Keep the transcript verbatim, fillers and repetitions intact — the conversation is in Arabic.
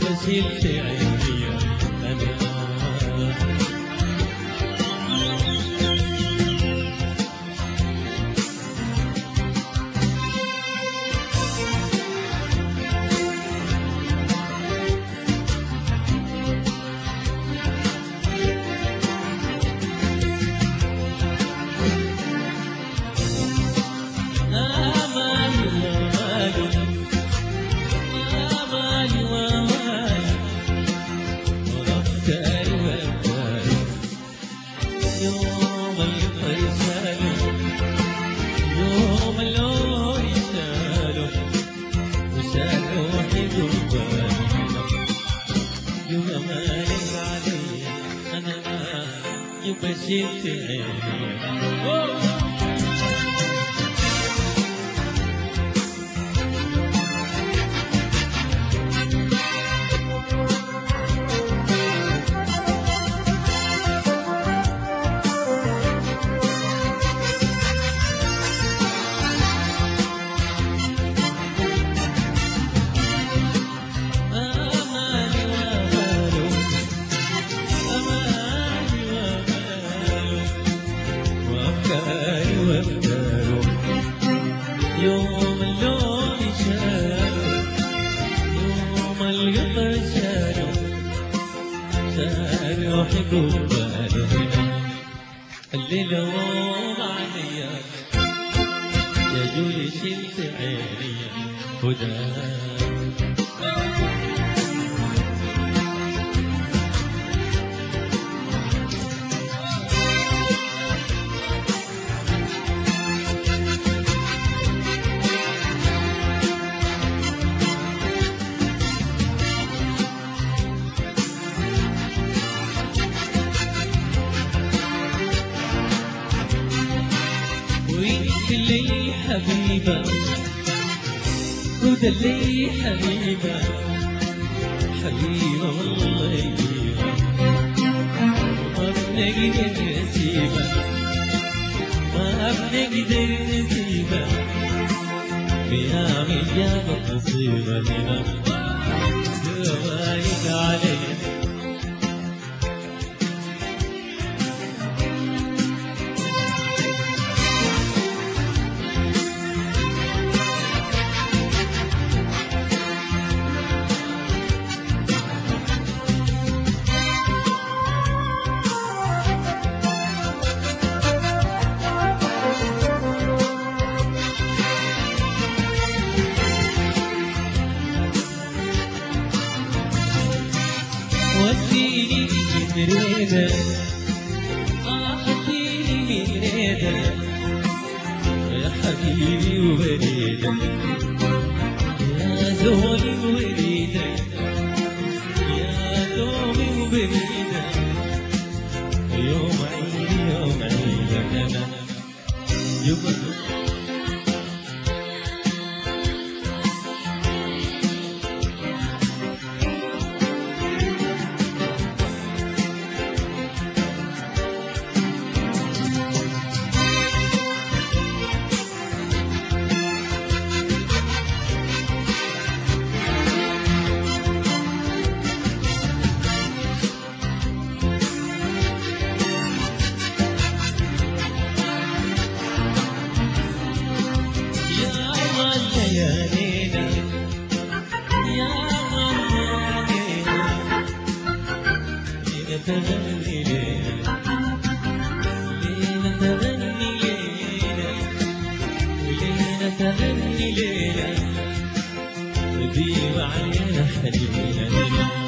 شلت عيني أنا شلت عيني يوم اللون شالوا يوم القطر شالوا شالوا حبوب بالهنا الليلة عليا يا جولي شلت عيني هدى اللي حبيبة هدى اللي حبيبة حبيبة والله يجيبة ما بنقدر نسيبها ما بنقدر نسيبها بيعمل يا نصيبة لنا دوايك علينا وديني بريدة أعطيني بريدة يا حبيبي وبريدة يا زولي وبريدة يا دومي وبريدة يوم عيدي يوم عيدي أنا يوم ليالينا يا غالينا لينا تغني لينا لينا تغني لينا ولينا تغني لينا ودي وعينا حنينا